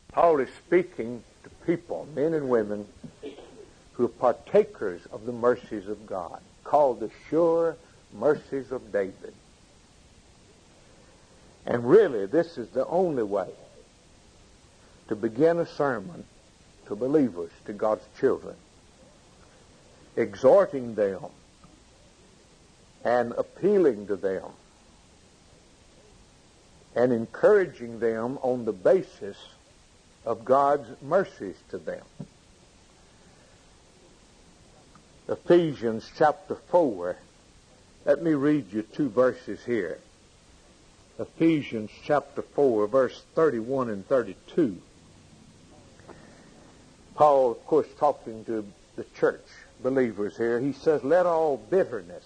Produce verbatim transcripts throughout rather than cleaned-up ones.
Paul is speaking to people, men and women, who are partakers of the mercies of God, called the sure mercies of David. And really, this is the only way to begin a sermon to believers, to God's children, exhorting them and appealing to them and encouraging them on the basis of God's mercies to them. Ephesians chapter four. Let me read you two verses here. Ephesians chapter four, verse thirty-one and thirty-two. Paul, of course, talking to the church believers here, he says, let all bitterness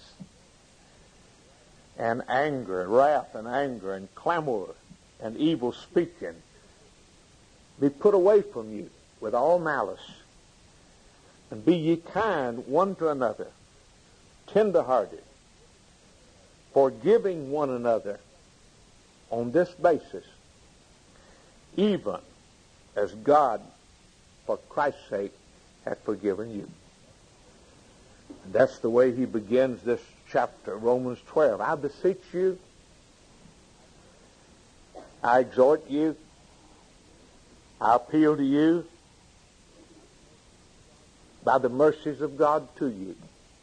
and anger, wrath and anger and clamor and evil speaking be put away from you with all malice. And be ye kind one to another, tender-hearted, forgiving one another on this basis, even as God, for Christ's sake, hath forgiven you. And that's the way he begins this chapter, Romans twelve. I beseech you, I exhort you, I appeal to you by the mercies of God to you.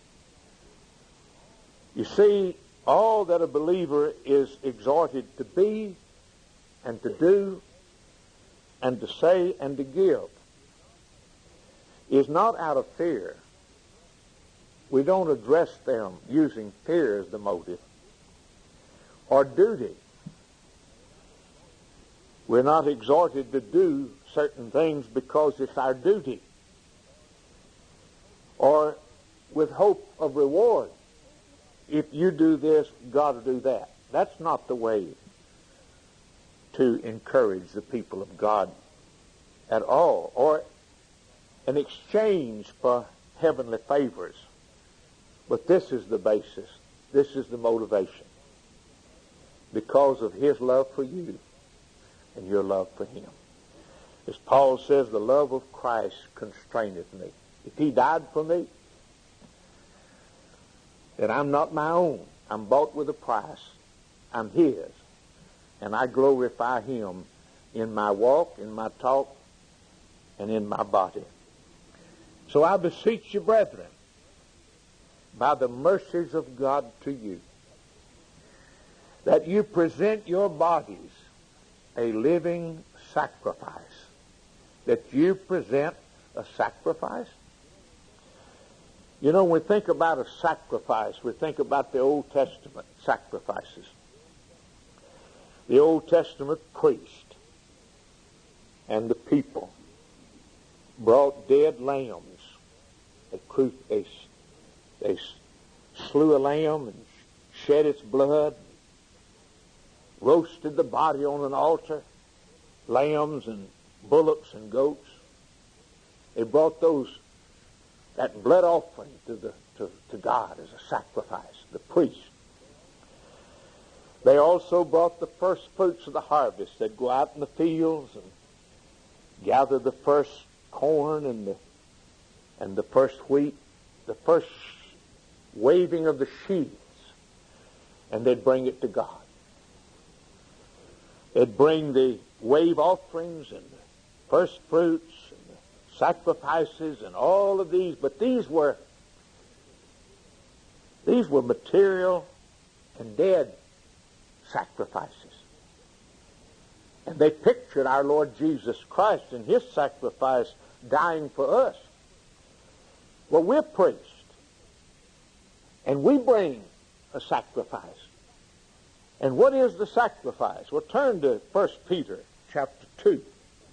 You see, all that a believer is exhorted to be and to do and to say and to give is not out of fear. We don't address them using fear as the motive or duty. We're not exhorted to do certain things because it's our duty or with hope of reward. If you do this, God will do that. That's not the way to encourage the people of God at all, or an exchange for heavenly favors. But this is the basis. This is the motivation. Because of his love for you and your love for him. As Paul says, the love of Christ constraineth me. If he died for me, then I'm not my own. I'm bought with a price. I'm his. And I glorify him in my walk, in my talk, and in my body. So I beseech you, brethren, by the mercies of God to you, that you present your bodies a living sacrifice. That you present a sacrifice. You know, when we think about a sacrifice, we think about the Old Testament sacrifices. The Old Testament priest and the people brought dead lambs. They, cru- they, they slew a lamb and shed its blood, roasted the body on an altar, lambs and bullocks and goats. They brought those that blood offering to the to, to God as a sacrifice, the priest. They also brought the first fruits of the harvest. They'd go out in the fields and gather the first corn and the and the first wheat, the first waving of the sheaves, and they'd bring it to God. They'd bring the wave offerings and the first fruits and the sacrifices and all of these, but these were these were material and dead sacrifices. And they pictured our Lord Jesus Christ and his sacrifice dying for us. Well, we're priests, and we bring a sacrifice. And what is the sacrifice? Well, turn to First Peter chapter two.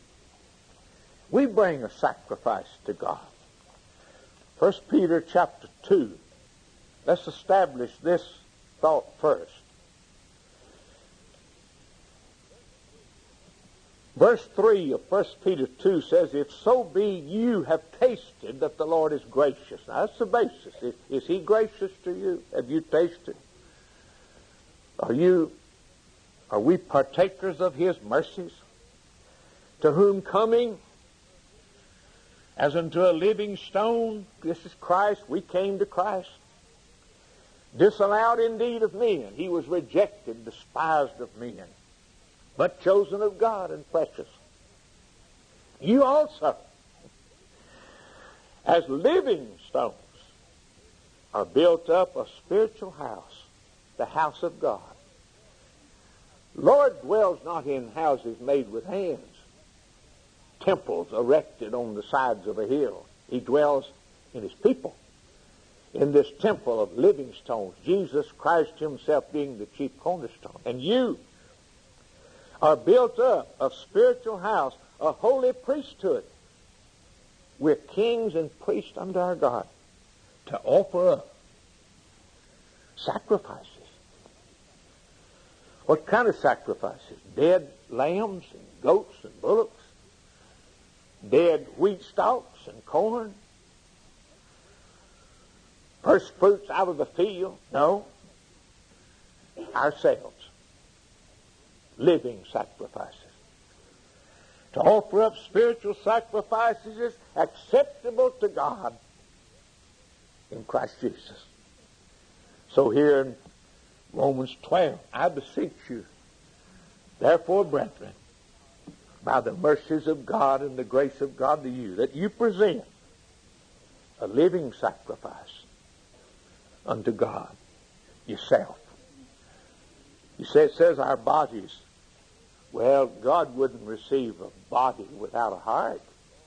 We bring a sacrifice to God. First Peter chapter two. Let's establish this thought first. Verse three of First Peter two says, if so be you have tasted that the Lord is gracious. Now, that's the basis. Is, is he gracious to you? Have you tasted? Are you, are we partakers of his mercies? to whom coming as unto a living stone, this is Christ, we came to Christ. Disallowed indeed of men, he was rejected, despised of men, but chosen of God and precious. You also, as living stones, are built up a spiritual house, the house of God. Lord dwells not in houses made with hands, temples erected on the sides of a hill. He dwells in his people, in this temple of living stones, Jesus Christ himself being the chief cornerstone. And you are built up a spiritual house, a holy priesthood. We're kings and priests unto our God, to offer up sacrifices. What kind of sacrifices? Dead lambs and goats and bullocks? Dead wheat stalks and corn? First fruits out of the field? No. Ourselves. Living sacrifices. To offer up spiritual sacrifices is acceptable to God in Christ Jesus. So here in Romans twelve, I beseech you, therefore, brethren, by the mercies of God and the grace of God to you, that you present a living sacrifice unto God, yourself. You say it says our bodies. Well, God wouldn't receive a body without a heart.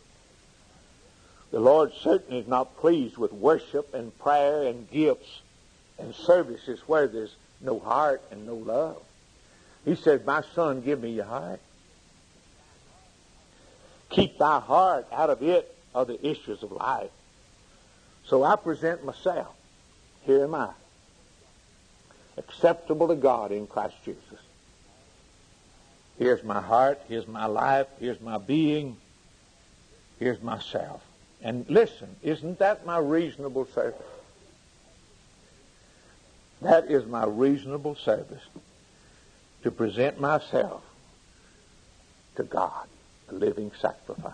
The Lord certainly is not pleased with worship and prayer and gifts and services where there's no heart and no love. He said, my son, give me your heart. Keep thy heart, out of it are the issues of life. So I present myself. Here am I, acceptable to God in Christ Jesus. Here's my heart, here's my life, here's my being, here's myself. And listen, isn't that my reasonable service? That is my reasonable service, to present myself to God, a living sacrifice.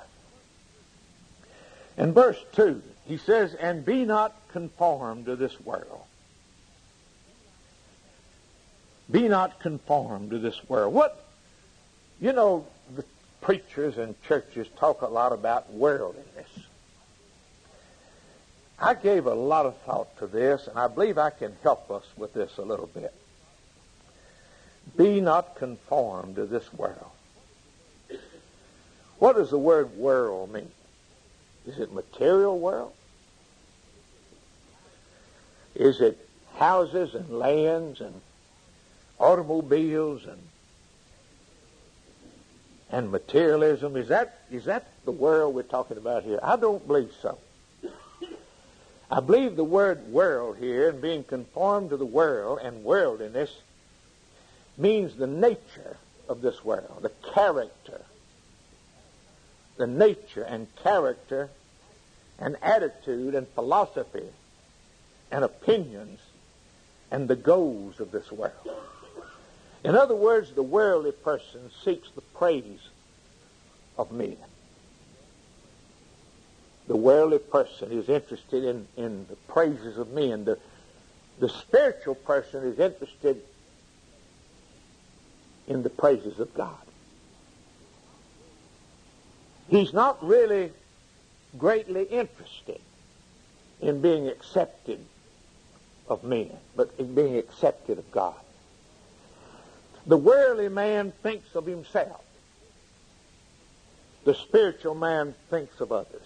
In verse two, he says, and be not conformed to this world. Be not conformed to this world. What, you know, the preachers and churches talk a lot about worldliness. I gave a lot of thought to this, and I believe I can help us with this a little bit. Be not conformed to this world. What does the word world mean? Is it material world? Is it houses and lands and automobiles and and materialism? Is that is that the world we're talking about here? I don't believe so. I believe the word world here, and being conformed to the world and worldliness, means the nature of this world, the character. The nature and character and attitude and philosophy and opinions and the goals of this world. In other words, the worldly person seeks the praise of men. The worldly person is interested in, in the praises of men. The, the spiritual person is interested in the praises of God. He's not really greatly interested in being accepted of men, but in being accepted of God. The worldly man thinks of himself. The spiritual man thinks of others.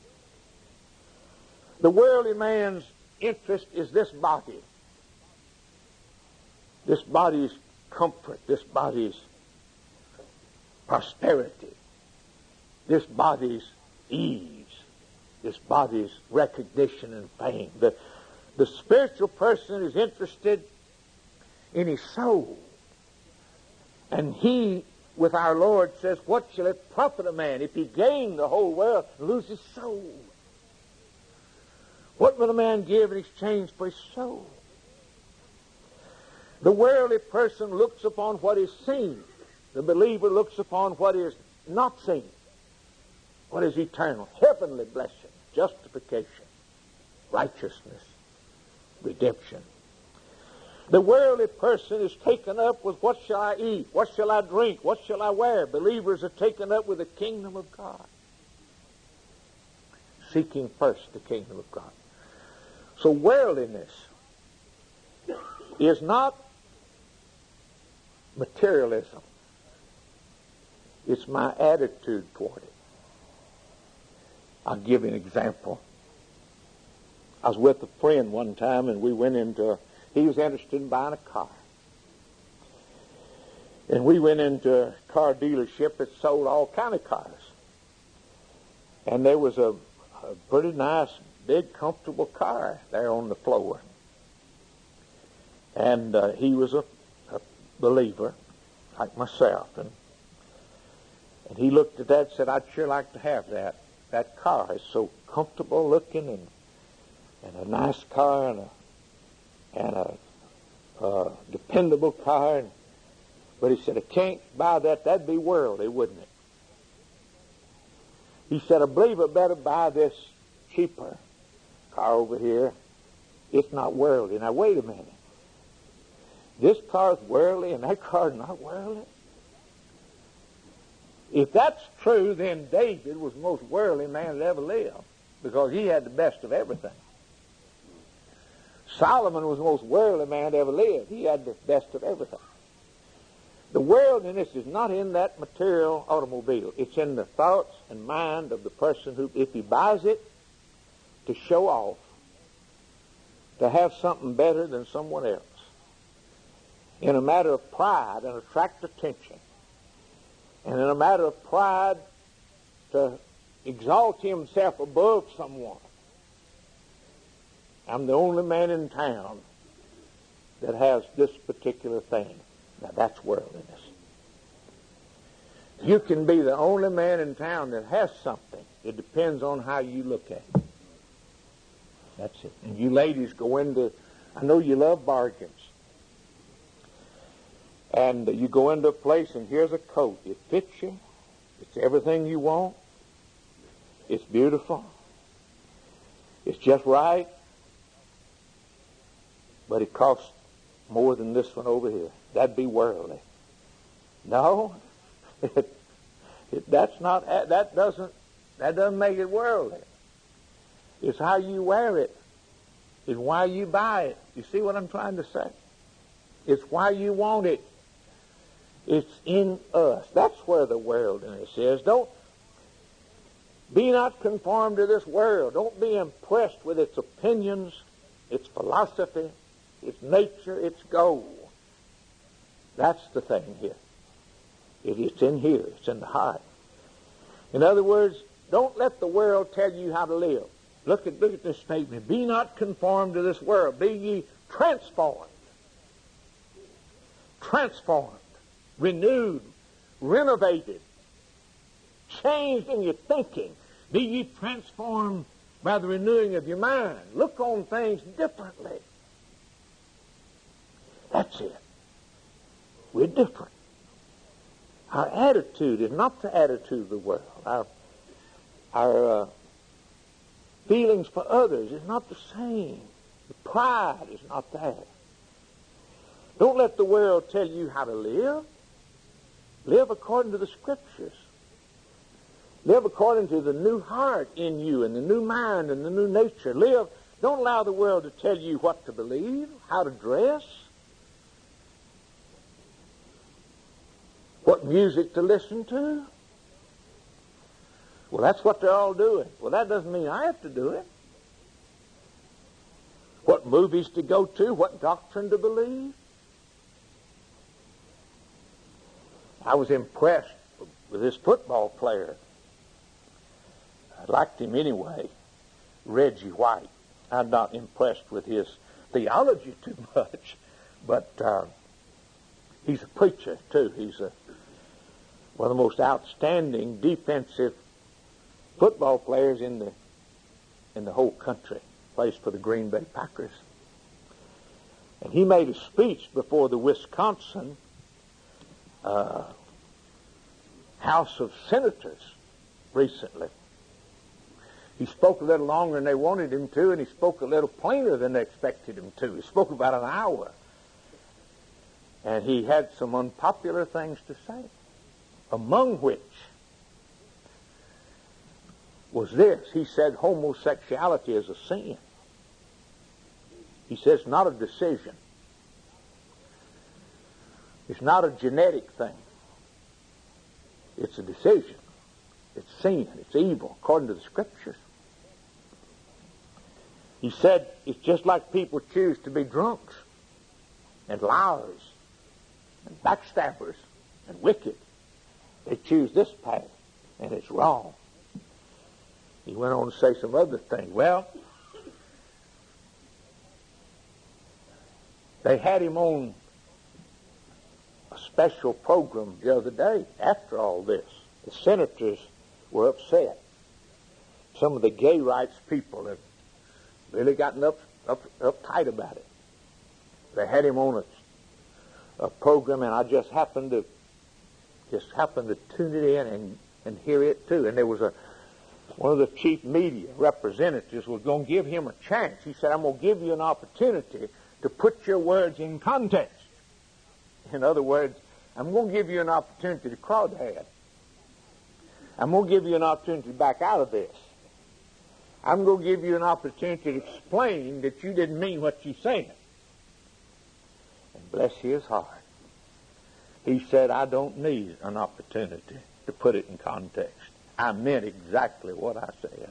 The worldly man's interest is this body. This body's comfort, this body's prosperity, this body's ease, this body's recognition and fame. The, the spiritual person is interested in his soul. And he, with our Lord, says, what shall it profit a man if he gain the whole world and lose his soul? What will a man give in exchange for his soul? The worldly person looks upon what is seen. The believer looks upon what is not seen. What is eternal? Heavenly blessing, justification, righteousness, redemption. The worldly person is taken up with what shall I eat, what shall I drink, what shall I wear. Believers are taken up with the kingdom of God, seeking first the kingdom of God. So worldliness is not materialism. It's my attitude toward it. I'll give you an example. I was with a friend one time, and we went into, he was interested in buying a car. And we went into a car dealership that sold all kind of cars. And there was a, a pretty nice, big, comfortable car there on the floor. And uh, he was a, a believer, like myself. And, and he looked at that and said, I'd sure like to have that. That car is so comfortable looking, and and a nice car, and a and a uh, dependable car. And, but he said, I can't buy that. That'd be worldly, wouldn't it? He said, I believe I better buy this cheaper car over here. It's not worldly. Now, wait a minute. This car's worldly and that car's not worldly? If that's true, then David was the most worldly man that ever lived, because he had the best of everything. Solomon was the most worldly man that ever lived. He had the best of everything. The worldliness is not in that material automobile. It's in the thoughts and mind of the person who, if he buys it to show off, to have something better than someone else, in a matter of pride and attract attention, and in a matter of pride to exalt himself above someone. I'm the only man in town that has this particular thing. Now, that's worldliness. You can be the only man in town that has something. It depends on how you look at it. That's it. And you ladies go into, I know you love bargains. And you go into a place and here's a coat. It fits you. It's everything you want. It's beautiful. It's just right. But it costs more than this one over here. That'd be worldly. No, it, it, that's not. That doesn't. That doesn't make it worldly. It's how you wear it. It's why you buy it. You see what I'm trying to say? It's why you want it. It's in us. That's where the worldliness is. Don't be not conformed to this world. Don't be impressed with its opinions, its philosophy, its nature, its goal. That's the thing here. It, it's in here. It's in the heart. In other words, don't let the world tell you how to live. Look at, look at this statement. Be not conformed to this world. Be ye transformed. Transformed. Renewed. Renovated. Changed in your thinking. Be ye transformed by the renewing of your mind. Look on things differently. That's it. We're different. Our attitude is not the attitude of the world. Our, our uh, feelings for others is not the same. The pride is not that. Don't let the world tell you how to live. Live according to the Scriptures. Live according to the new heart in you and the new mind and the new nature. Live. Don't allow the world to tell you what to believe, how to dress, what music to listen to. Well, that's what they're all doing. Well, that doesn't mean I have to do it. What movies to go to, what doctrine to believe. I was impressed with this football player. I liked him anyway, Reggie White. I'm not impressed with his theology too much, but uh, he's a preacher too. He's a, one of the most outstanding defensive football players in the in the whole country. Plays for the Green Bay Packers. And he made a speech before the Wisconsin uh, House of Senators recently. He spoke a little longer than they wanted him to, and he spoke a little plainer than they expected him to. He spoke about an hour. And he had some unpopular things to say, among which was this. He said homosexuality is a sin. He says it's not a decision. It's not a genetic thing. It's a decision. It's sin. It's evil, according to the Scriptures. He said it's just like people choose to be drunks and liars and backstabbers and wicked. They choose this path, and it's wrong. He went on to say some other things. Well, they had him on a special program the other day after all this. The senators were upset. Some of the gay rights people have really gotten up, up uptight about it. They had him on a, a program, and I just happened to just happened to tune it in and, and hear it too. And there was a one of the chief media representatives was going to give him a chance. He said, "I'm going to give you an opportunity to put your words in context." In other words, I'm going to give you an opportunity to crawdad. I'm going to give you an opportunity to back out of this. I'm going to give you an opportunity to explain that you didn't mean what you said. And bless his heart, he said, "I don't need an opportunity to put it in context. I meant exactly what I said."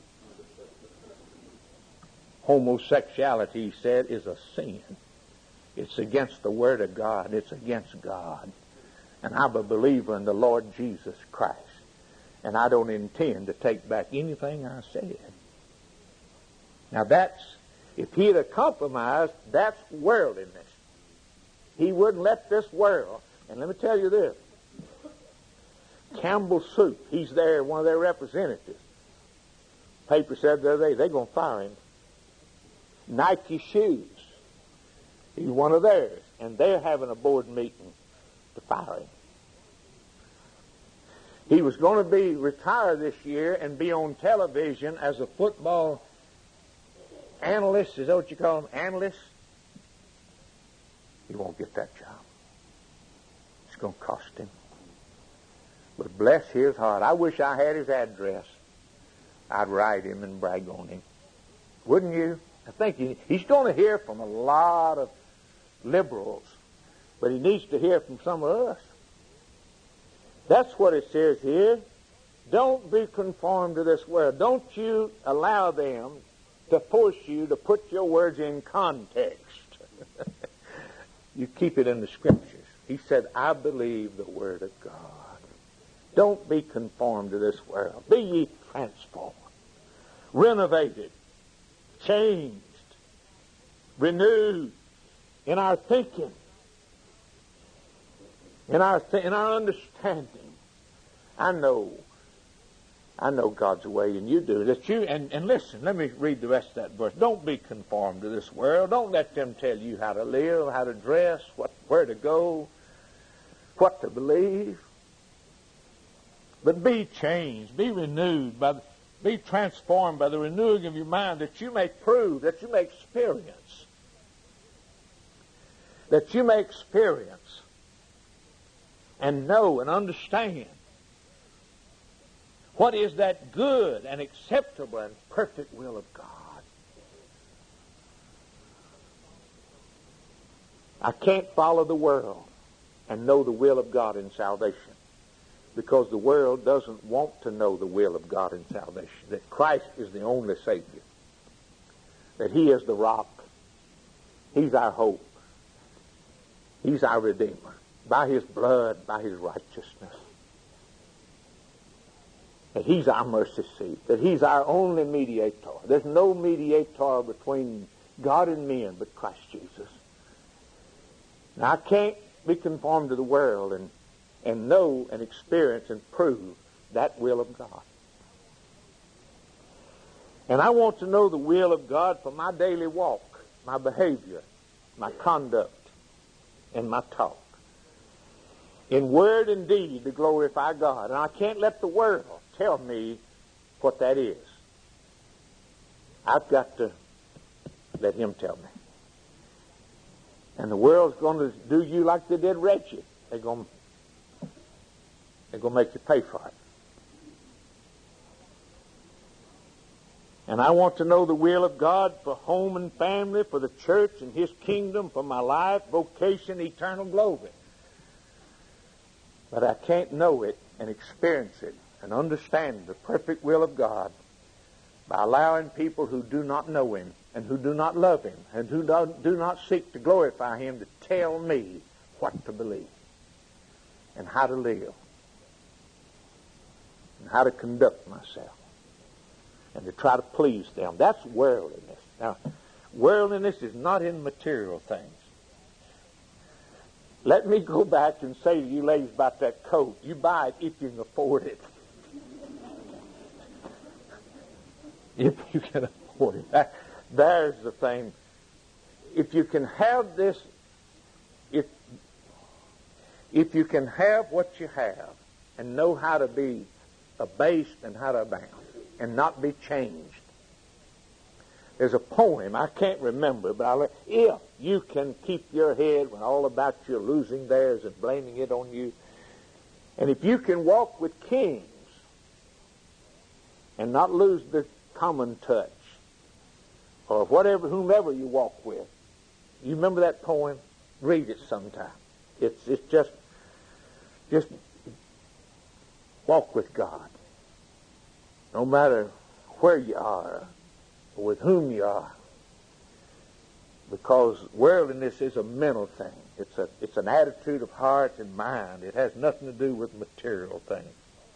Homosexuality, he said, is a sin. It's against the Word of God. It's against God. And I'm a believer in the Lord Jesus Christ. And I don't intend to take back anything I said. Now that's, if he'd have compromised, that's worldliness. He wouldn't let this world. And let me tell you this. Campbell Soup, he's there, one of their representatives. Paper said the other day, they're going to fire him. Nike Shoes, he's one of theirs. And they're having a board meeting to fire him. He was going to be retired this year and be on television as a football analyst. Is that what you call him? Analyst? He won't get that job. It's going to cost him. But bless his heart. I wish I had his address. I'd write him and brag on him. Wouldn't you? I think he, he's going to hear from a lot of liberals, but he needs to hear from some of us. That's what it says here. Don't be conformed to this world. Don't you allow them to force you to put your words in context. You keep it in the Scriptures. He said, I believe the Word of God. Don't be conformed to this world. Be ye transformed, renovated, changed, renewed in our thinking, in our th- in our understanding. I know, I know God's way, and you do. That you and, and listen. Let me read the rest of that verse. Don't be conformed to this world. Don't let them tell you how to live, how to dress, what where to go, what to believe. But be changed, be renewed, by the, be transformed by the renewing of your mind, that you may prove, that you may experience, that you may experience and know and understand what is that good and acceptable and perfect will of God. I can't follow the world and know the will of God in salvation, because the world doesn't want to know the will of God in salvation, that Christ is the only Savior, that He is the rock, He's our hope, He's our Redeemer, by His blood, by His righteousness, that He's our mercy seat, that He's our only mediator. There's no mediator between God and men but Christ Jesus. Now, I can't be conformed to the world and and know and experience and prove that will of God. And I want to know the will of God for my daily walk, my behavior, my conduct, and my talk. in word and deed to glorify God. And I can't let the world tell me what that is. I've got to let Him tell me. And the world's going to do you like they did Reggie. They're going, they're going to make you pay for it. And I want to know the will of God for home and family, for the church and His kingdom, for my life, vocation, eternal glory. But I can't know it and experience it and understand the perfect will of God by allowing people who do not know Him and who do not love Him and who do not seek to glorify Him to tell me what to believe and how to live and how to conduct myself and to try to please them. That's worldliness. Now, worldliness is not in material things. Let me go back and say to you ladies about that coat. You buy it if you can afford it. If you can afford it. That, there's the thing. If you can have this, if, if you can have what you have and know how to be abased and how to abound and not be changed. There's a poem, I can't remember, but I'll, if you can keep your head when all about you losing theirs and blaming it on you, and if you can walk with kings and not lose the common touch, or whatever, whomever you walk with. You remember that poem? Read it sometime. It's it's just just walk with God. No matter where you are or with whom you are. Because worldliness is a mental thing. It's a it's an attitude of heart and mind. It has nothing to do with material things.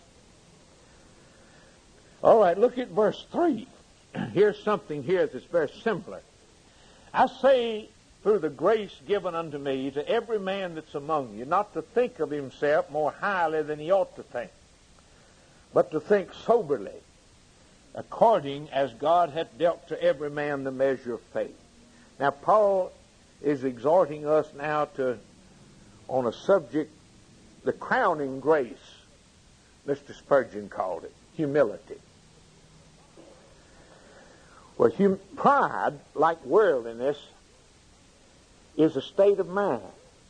All right, look at verse three. Here's something here that's very similar. I say, through the grace given unto me, to every man that's among you, not to think of himself more highly than he ought to think, but to think soberly, according as God hath dealt to every man the measure of faith. Now, Paul is exhorting us now to, on a subject, the crowning grace, Mister Spurgeon called it, humility. Well, hum- pride, like worldliness, is a state of mind.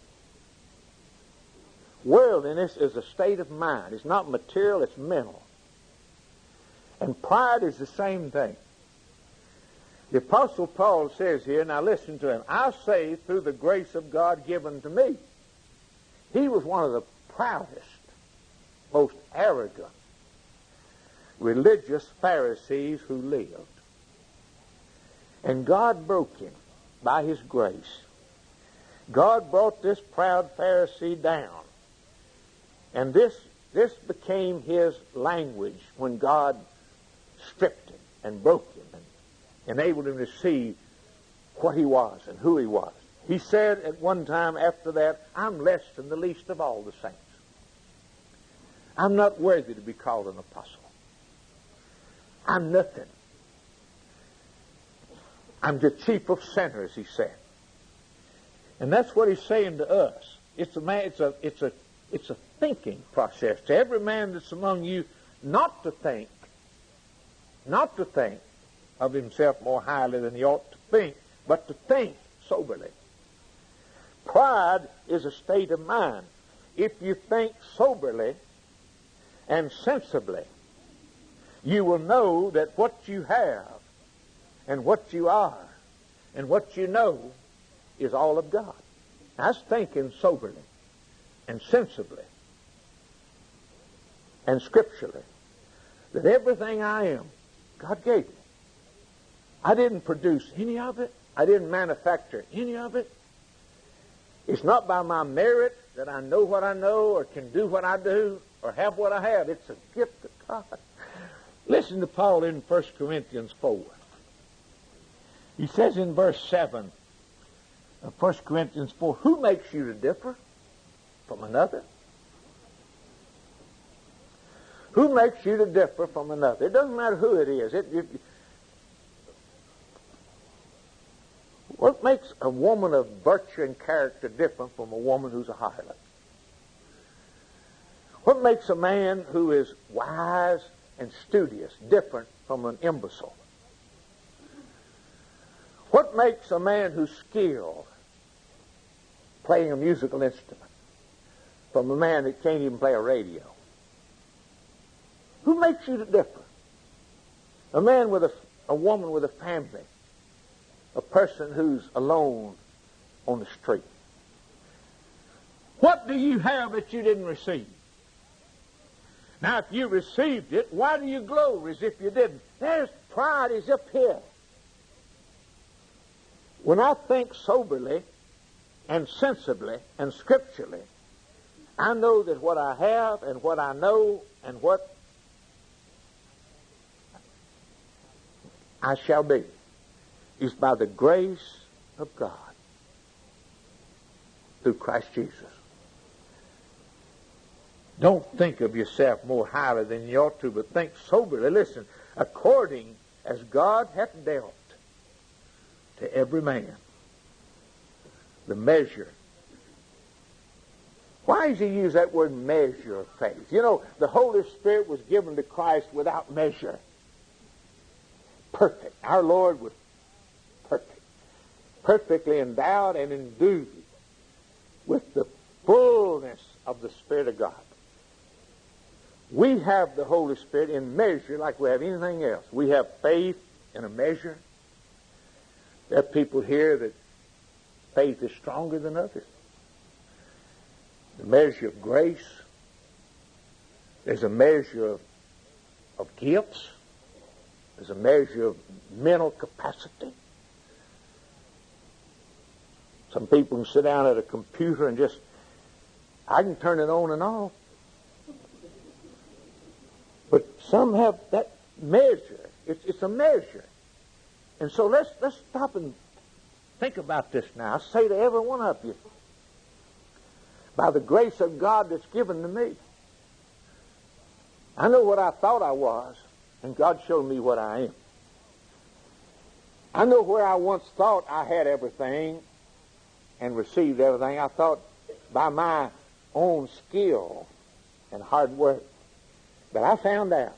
Worldliness is a state of mind. It's not material, it's mental. And pride is the same thing. The Apostle Paul says here, now listen to him, I say through the grace of God given to me. He was one of the proudest, most arrogant, religious Pharisees who lived. And God broke him by His grace. God brought this proud Pharisee down. And this, this became his language when God stripped him and broke him and enabled him to see what he was and who he was. He said at one time after that, I'm less than the least of all the saints. I'm not worthy to be called an apostle. I'm nothing. I'm the chief of sinners, he said. And that's what he's saying to us. It's a man, it's a it's a it's a thinking process. To every man that's among you, not to think, not to think of himself more highly than he ought to think, but to think soberly. Pride is a state of mind. If you think soberly and sensibly, you will know that what you have and what you are and what you know is all of God. That's thinking soberly and sensibly and scripturally. That everything I am, God gave me. I didn't produce any of it. I didn't manufacture any of it. It's not by my merit that I know what I know or can do what I do or have what I have. It's a gift of God. Listen to Paul in First Corinthians four. He says in verse seven of First Corinthians four, who makes you to differ from another? Who makes you to differ from another? It doesn't matter who it is. It, it, what makes a woman of virtue and character different from a woman who's a harlot? What makes a man who is wise and studious different from an imbecile? What makes a man who's skilled playing a musical instrument from a man that can't even play a radio? Who makes you different? A man with a, a woman with a family, a person who's alone on the street. What do you have that you didn't receive? Now, if you received it, why do you gloat as if you didn't? There's pride is up here. When I think soberly and sensibly and scripturally, I know that what I have and what I know and what I shall be is by the grace of God through Christ Jesus. Don't think of yourself more highly than you ought to, but think soberly. Listen, according as God hath dealt to every man the measure. Why does he use that word measure of faith? You know, the Holy Spirit was given to Christ without measure. Perfect. Our Lord was perfect. Perfectly endowed and endued with the fullness of the Spirit of God. We have the Holy Spirit in measure like we have anything else. We have faith in a measure. There are people here that faith is stronger than others. The measure of grace. There's a measure of, of gifts. There's a measure of mental capacity. Some people can sit down at a computer and just, I can turn it on and off. But some have that measure. It's, it's a measure. And so let's let's stop and think about this now. I say to every one of you, by the grace of God that's given to me, I know what I thought I was, and God showed me what I am. I know where I once thought I had everything and received everything. I thought by my own skill and hard work. But I found out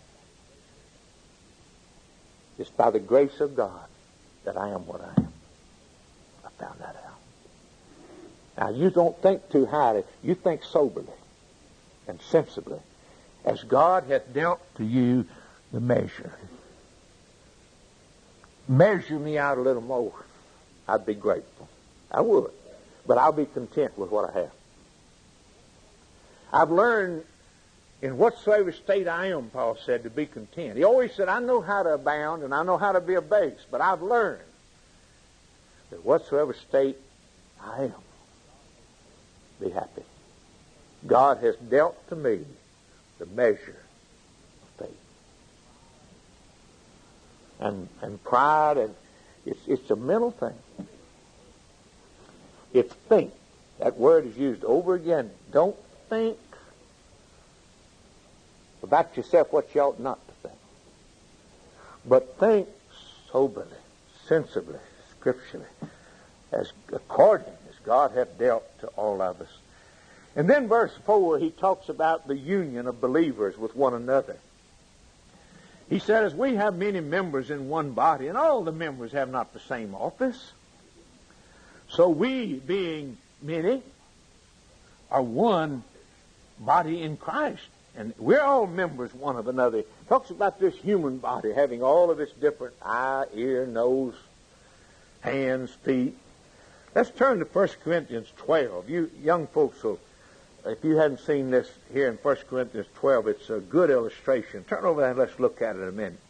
it's by the grace of God that I am what I am. I found that out. Now, you don't think too highly. You think soberly and sensibly as God hath dealt to you the measure. Measure me out a little more. I'd be grateful. I would. But I'll be content with what I have. I've learned in whatsoever state I am, Paul said, to be content. He always said, I know how to abound and I know how to be abased, but I've learned that whatsoever state I am, be happy. God has dealt to me the measure of faith. And and pride, and it's it's a mental thing. It's think. That word is used over again. Don't think about yourself what you ought not to think. But think soberly, sensibly, scripturally, as according as God hath dealt to all of us. And then verse four, he talks about the union of believers with one another. He said, as we have many members in one body, and all the members have not the same office, so we, being many, are one body in Christ. And we're all members one of another. It talks about this human body having all of its different eye, ear, nose, hands, feet. Let's turn to First Corinthians twelve. You young folks, will, if you hadn't seen this here in First Corinthians twelve, it's a good illustration. Turn over there and let's look at it a minute.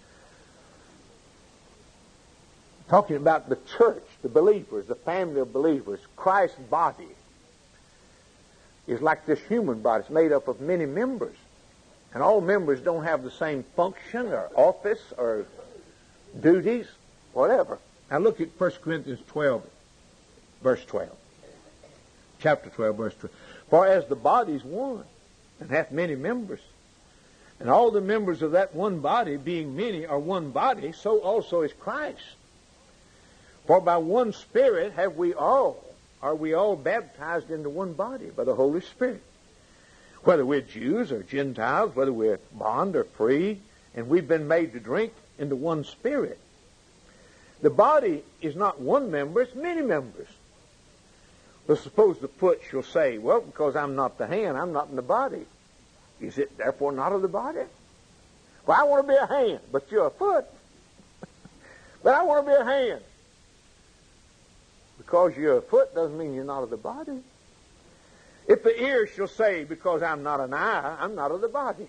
Talking about the church, the believers, the family of believers, Christ's body is like this human body. It's made up of many members. And all members don't have the same function or office or duties, whatever. Now look at First Corinthians twelve, verse twelve. Chapter twelve, verse twelve. For as the body is one, and hath many members, and all the members of that one body, being many, are one body, so also is Christ. For by one Spirit have we all, are we all baptized into one body by the Holy Spirit. whether we're Jews or Gentiles, whether we're bond or free, and we've been made to drink into one Spirit. The body is not one member, it's many members. But suppose the foot shall say, well, because I'm not the hand, I'm not in the body. Is it therefore not of the body? Well, I want to be a hand, but you're a foot. But I want to be a hand. Because you're a foot doesn't mean you're not of the body. If the ear shall say, because I'm not an eye, I'm not of the body.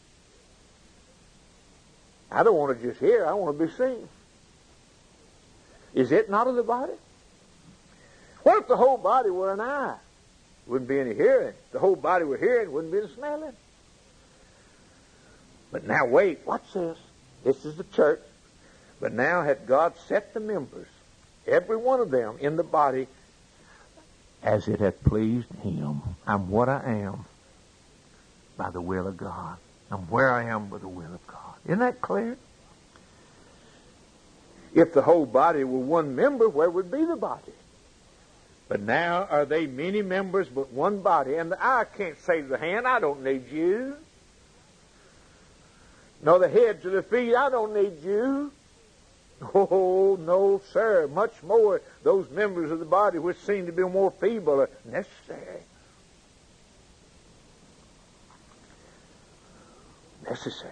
I don't want to just hear, I want to be seen. Is it not of the body? What if the whole body were an eye? Wouldn't be any hearing. If the whole body were hearing, wouldn't be any smelling. But now wait, watch this. This is the church. But now hath God set the members, every one of them in the body, as it hath pleased him. I'm what I am by the will of God. I'm where I am by the will of God. Isn't that clear? If the whole body were one member, where would be the body? But now are they many members but one body, and the eye can't say to the hand, I don't need you. Nor the head to the feet, I don't need you. Oh, no, sir. Much more, those members of the body which seem to be more feeble are necessary. Necessary.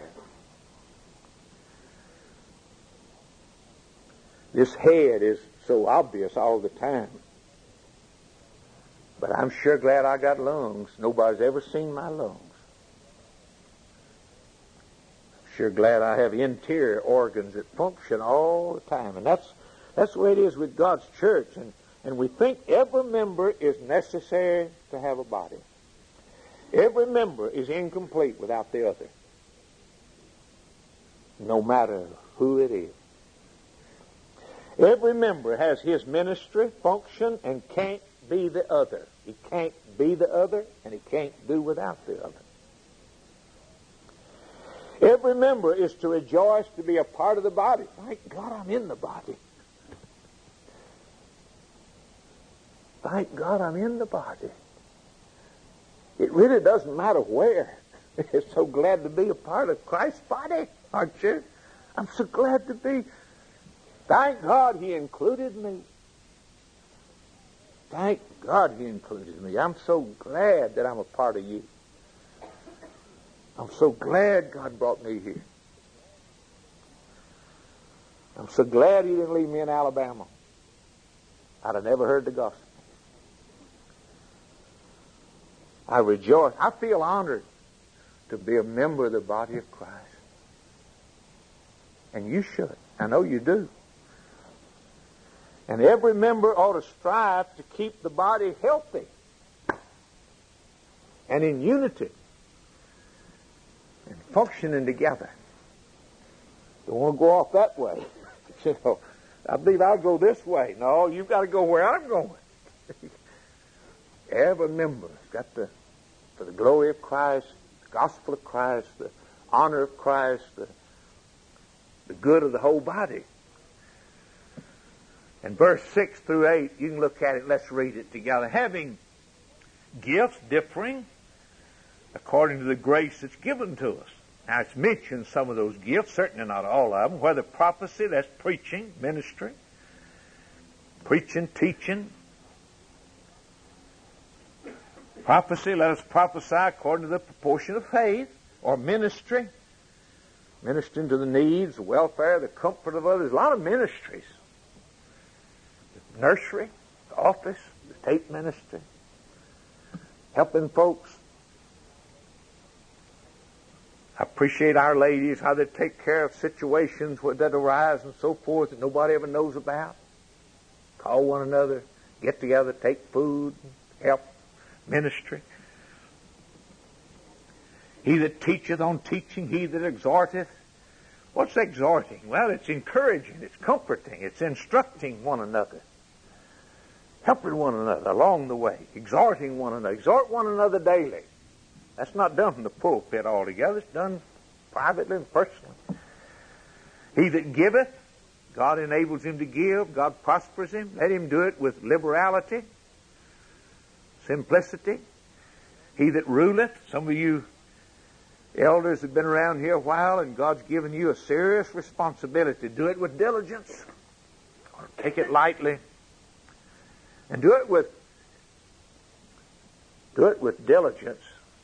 This head is so obvious all the time. But I'm sure glad I got lungs. Nobody's ever seen my lungs. I'm sure glad I have interior organs that function all the time. And that's that's the way it is with God's church. And, and we think every member is necessary to have a body. Every member is incomplete without the other. No matter who it is. Every member has his ministry, function, and can't be the other. He can't be the other, and he can't do without the other. Every member is to rejoice to be a part of the body. Thank God I'm in the body. Thank God I'm in the body. It really doesn't matter where. You're so glad to be a part of Christ's body, aren't you? I'm so glad to be. Thank God He included me. Thank God He included me. I'm so glad that I'm a part of you. I'm so glad God brought me here. I'm so glad He didn't leave me in Alabama. I'd have never heard the gospel. I rejoice. I feel honored to be a member of the body of Christ. And you should. I know you do. And every member ought to strive to keep the body healthy and in unity and functioning together. Don't want to go off that way. You know, I believe I'll go this way. No, you've got to go where I'm going. Every member's got to, for the glory of Christ, the gospel of Christ, the honor of Christ, the, the good of the whole body. And verse six through eight, you can look at it. Let's read it together. Having gifts differing according to the grace that's given to us. Now, it's mentioned some of those gifts, certainly not all of them. Whether prophecy, that's preaching, ministry. Preaching, teaching. Prophecy, let us prophesy according to the proportion of faith. Or ministry. Ministering to the needs, the welfare, the comfort of others. A lot of ministries. Nursery, the office, the tape ministry, helping folks. I appreciate our ladies, how they take care of situations that arise and so forth that nobody ever knows about. Call one another, get together, take food, help, ministry. He that teacheth on teaching, he that exhorteth. What's exhorting? Well, it's encouraging, it's comforting, it's instructing one another. Helping one another along the way. Exhorting one another. Exhort one another daily. That's not done from the pulpit altogether. It's done privately and personally. He that giveth, God enables him to give. God prospers him. Let him do it with liberality, simplicity. He that ruleth, some of you elders have been around here a while, and God's given you a serious responsibility. Do it with diligence, or take it lightly, and do it with do it with diligence,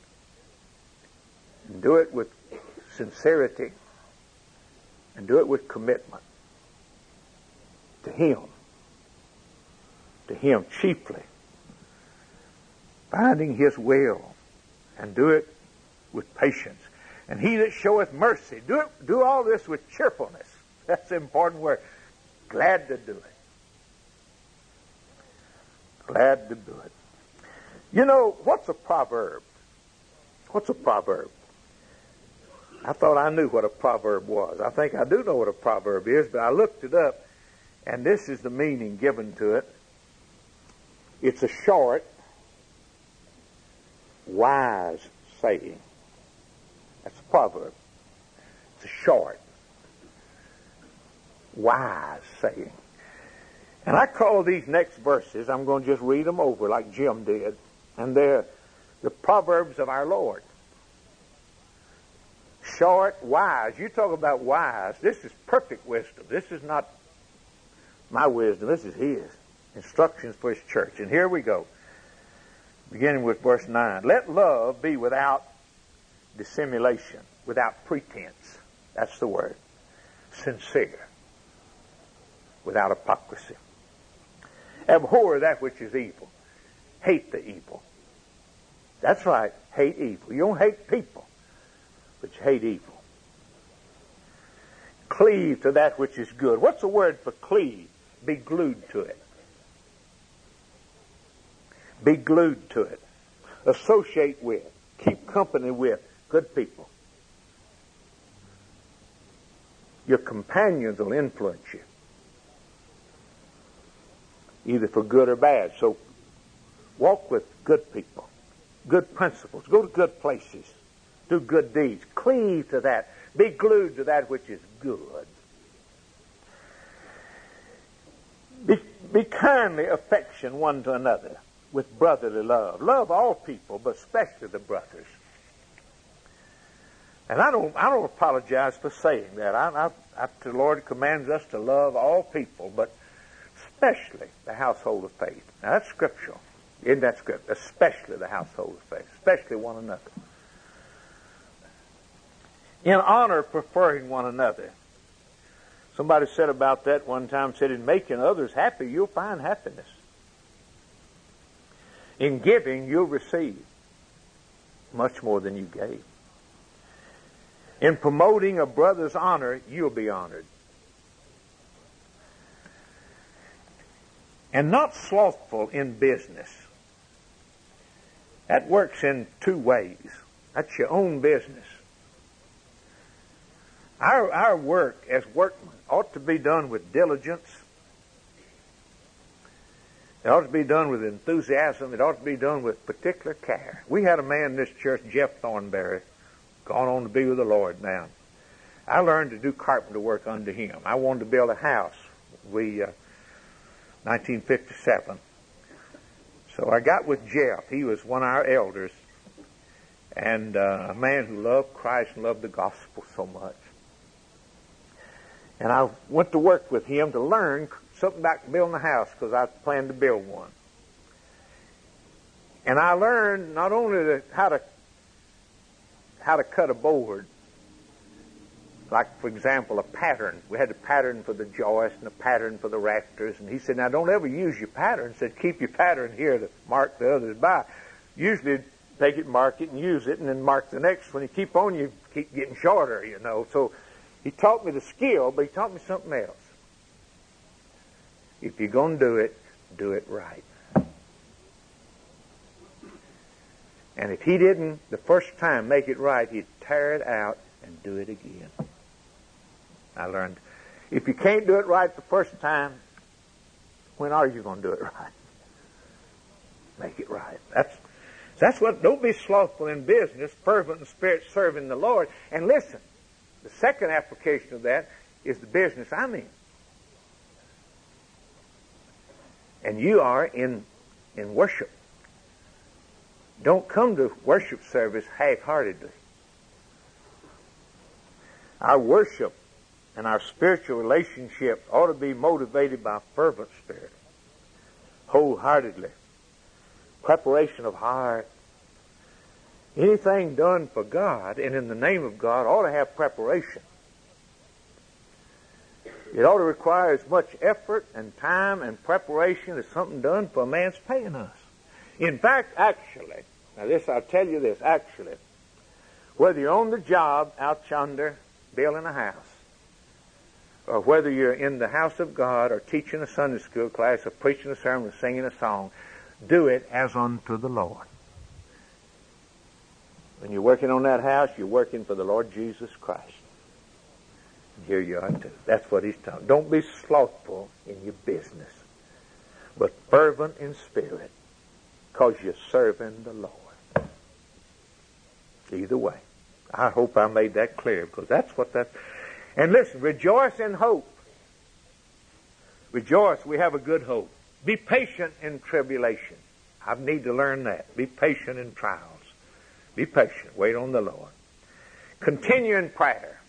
and do it with sincerity, and do it with commitment to Him, to Him chiefly, finding His will, and do it with patience. And he that showeth mercy, do it, do all this with cheerfulness. That's the important word. Glad to do it. Glad to do it. You know, what's a proverb? What's a proverb? I thought I knew what a proverb was. I think I do know what a proverb is, but I looked it up, and this is the meaning given to it. It's a short, wise saying. That's a proverb. It's a short, wise saying. And I call these next verses, I'm going to just read them over like Jim did, and they're the Proverbs of our Lord. Short, wise. You talk about wise. This is perfect wisdom. This is not my wisdom. This is His instructions for His church. And here we go. Beginning with verse nine. Let love be without dissimulation, without pretense. That's the word. Sincere. Without hypocrisy. Abhor that which is evil. Hate the evil. That's right. Hate evil. You don't hate people, but you hate evil. Cleave to that which is good. What's the word for cleave? Be glued to it. Be glued to it. Associate with. Keep company with good people. Your companions will influence you, either for good or bad. So walk with good people, good principles. Go to good places. Do good deeds. Cleave to that. Be glued to that which is good. Be, be kindly affection one to another with brotherly love. Love all people, but especially the brothers. And I don't, I don't apologize for saying that. I, I, I, the Lord commands us to love all people, but especially the household of faith. Now that's scriptural. Isn't that scriptural? Especially the household of faith. Especially one another. In honor, preferring one another. Somebody said about that one time, said, in making others happy, you'll find happiness. In giving, you'll receive much more than you gave. In promoting a brother's honor, you'll be honored. And not slothful in business. That works in two ways. That's your own business. Our, our work as workmen ought to be done with diligence. It ought to be done with enthusiasm. It ought to be done with particular care. We had a man in this church, Jeff Thornberry, gone on to be with the Lord now. I learned to do carpenter work under him. I wanted to build a house. We, uh, nineteen fifty-seven. So I got with Jeff. He was one of our elders, and uh, a man who loved Christ and loved the gospel so much. And I went to work with him to learn something about building a house, because I planned to build one. And I learned not only the, how to how to cut a board, like, for example, a pattern. We had a pattern for the joist and a pattern for the rafters. And he said, now, don't ever use your pattern. He said, keep your pattern here to mark the others by. Usually take it, mark it, and use it, and then mark the next one. You keep on, you keep getting shorter, you know. So he taught me the skill, but he taught me something else. If you're going to do it, do it right. And if he didn't, the first time, make it right, he'd tear it out and do it again. I learned, if you can't do it right the first time, when are you going to do it right? Make it right. That's that's what, don't be slothful in business, fervent in spirit, serving the Lord. And listen, the second application of that is the business I'm in. And you are in, in worship. Don't come to worship service half-heartedly. Our worship and our spiritual relationship ought to be motivated by a fervent spirit, wholeheartedly, preparation of heart. Anything done for God and in the name of God ought to have preparation. It ought to require as much effort and time and preparation as something done for a man's paying us. In fact, actually, now this, I'll tell you this, actually, whether you're on the job out yonder building a house, or whether you're in the house of God or teaching a Sunday school class or preaching a sermon or singing a song, do it as unto the Lord. When you're working on that house, you're working for the Lord Jesus Christ. And here you are too. That's what he's talking. Don't be slothful in your business, but fervent in spirit, because you're serving the Lord. Either way. I hope I made that clear, because that's what that... And listen, rejoice in hope. Rejoice, we have a good hope. Be patient in tribulation. I need to learn that. Be patient in trials. Be patient. Wait on the Lord. Continue in prayer.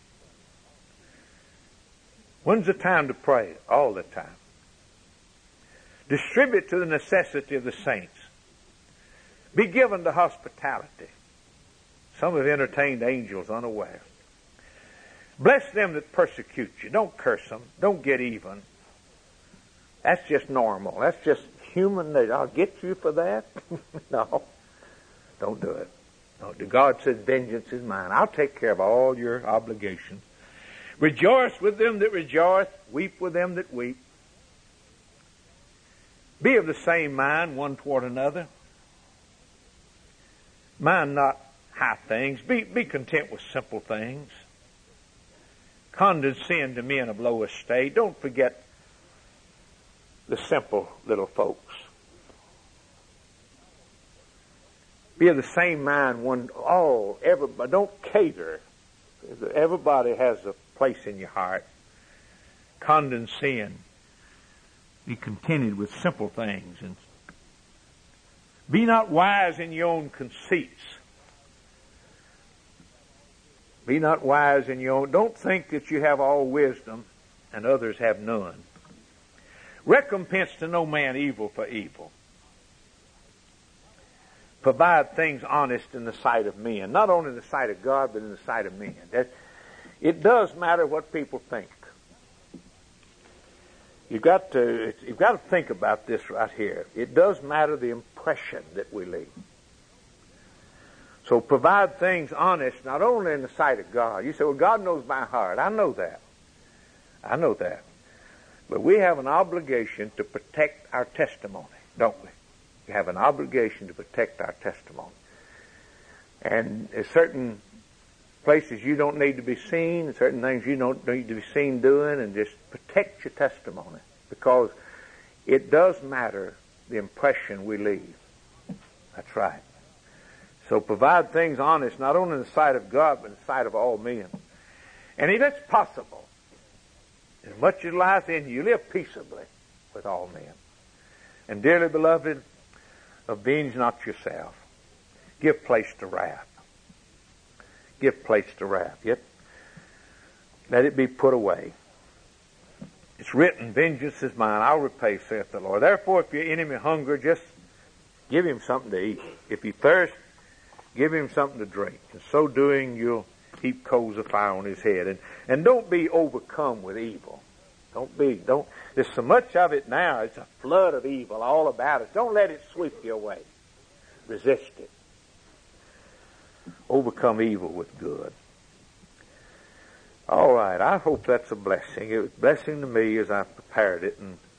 When's the time to pray? All the time. Distribute to the necessity of the saints. Be given to hospitality. Some have entertained angels unaware. Bless them that persecute you. Don't curse them. Don't get even. That's just normal. That's just human nature. I'll get you for that. No. Don't do it. No. God says, vengeance is mine. I'll take care of all your obligations. Rejoice with them that rejoice. Weep with them that weep. Be of the same mind one toward another. Mind not high things. Be, be content with simple things. Condescend to men of low estate. Don't forget the simple little folks. Be of the same mind one, all, everybody. Don't cater. Everybody has a place in your heart. Condescend. Be contented with simple things. And be not wise in your own conceits. Be not wise in your own. Don't think that you have all wisdom and others have none. Recompense to no man evil for evil. Provide things honest in the sight of men. Not only in the sight of God, but in the sight of men. That, it does matter what people think. You've got to, you've got to think about this right here. It does matter the impression that we leave. So provide things honest, not only in the sight of God. You say, well, God knows my heart. I know that. I know that. But we have an obligation to protect our testimony, don't we? We have an obligation to protect our testimony. And there's certain places you don't need to be seen, certain things you don't need to be seen doing, and just protect your testimony. Because it does matter the impression we leave. That's right. So provide things honest, not only in the sight of God, but in the sight of all men. And if it's possible, as much as lies in you, live peaceably with all men. And dearly beloved, avenge not yourself. Give place to wrath. Give place to wrath. Yet let it be put away. It's written, vengeance is mine, I'll repay, saith the Lord. Therefore, if your enemy hunger, just give him something to eat. If he thirst, give him something to drink. In so doing, you'll heap coals of fire on his head. And, and don't be overcome with evil. Don't be, don't, there's so much of it now. It's a flood of evil all about us. Don't let it sweep you away. Resist it. Overcome evil with good. All right. I hope that's a blessing. It was a blessing to me as I prepared it, and